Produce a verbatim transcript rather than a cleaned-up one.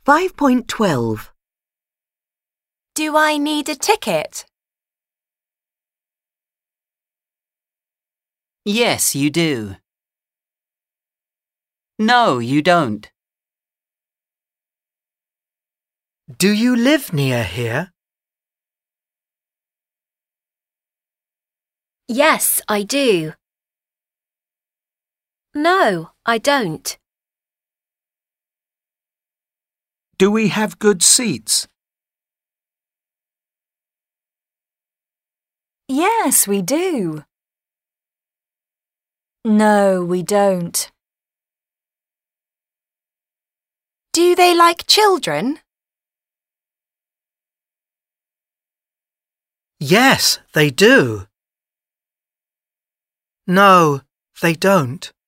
five point twelve. Do I need a ticket? Yes, you do. No, you don't. Do you live near here? Yes, I do. No, I don't. Do we have good seats? Yes, we do. No, we don't. Do they like children? Yes, they do. No, they don't.